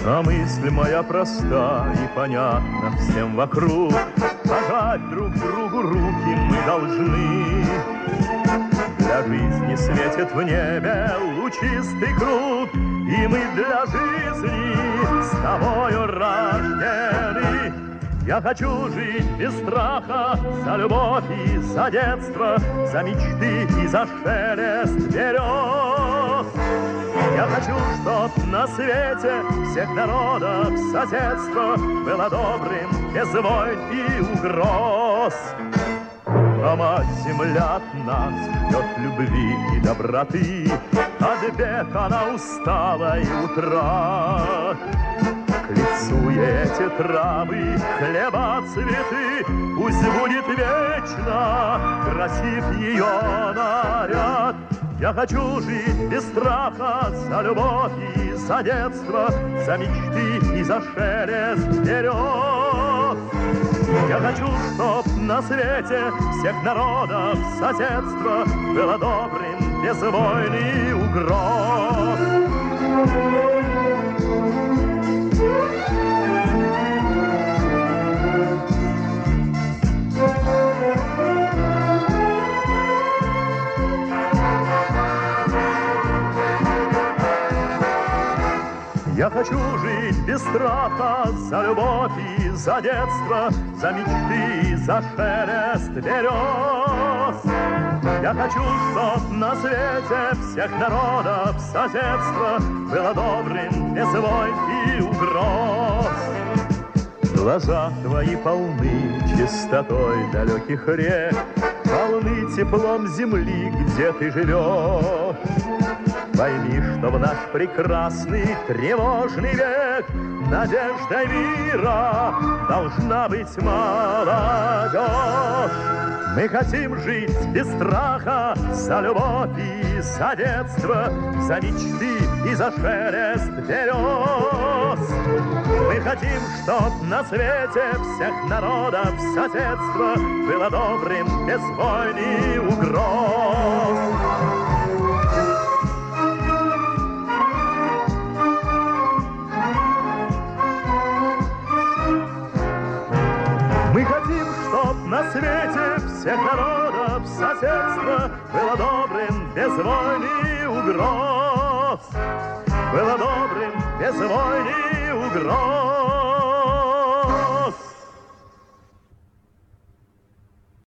А мысль моя проста и понятна всем вокруг. Пожать друг другу руки мы должны. Для жизни светит в небе лучистый круг, и мы для жизни с тобою рождены. Я хочу жить без страха, за любовь и за детство, за мечты и за шелест берез. Я хочу, чтоб на свете всех народов соседство было добрым, без войн и угроз. А мать-земля от нас ждет любви и доброты, от бед она устала и утрат. К лицу ей эти травы, хлеба, цветы, пусть будет вечно красив ее наряд. Я хочу жить без страха, за любовь и за детство, за мечты и за шелест берез. Я хочу, чтоб на свете всех народов соседство было добрым, без войн и угроз. Я хочу жить без страха, за любовь и за детство, за мечты и за шелест берез. Я хочу, чтоб на свете всех народов соседство было добрым, без войн и угроз. Глаза твои полны чистотой далеких рек, полны теплом земли, где ты живешь. Пойми, что в наш прекрасный тревожный век надеждой мира должна быть молодежь. Мы хотим жить без страха, за любовь и за детство, за мечты и за шелест берез. Мы хотим, чтоб на свете всех народов соседство было добрым, без войн и угроз. Мы хотим, чтоб на свете всех народов соседство было добрым, без войн и угроз. Было добрым, без войн и угроз.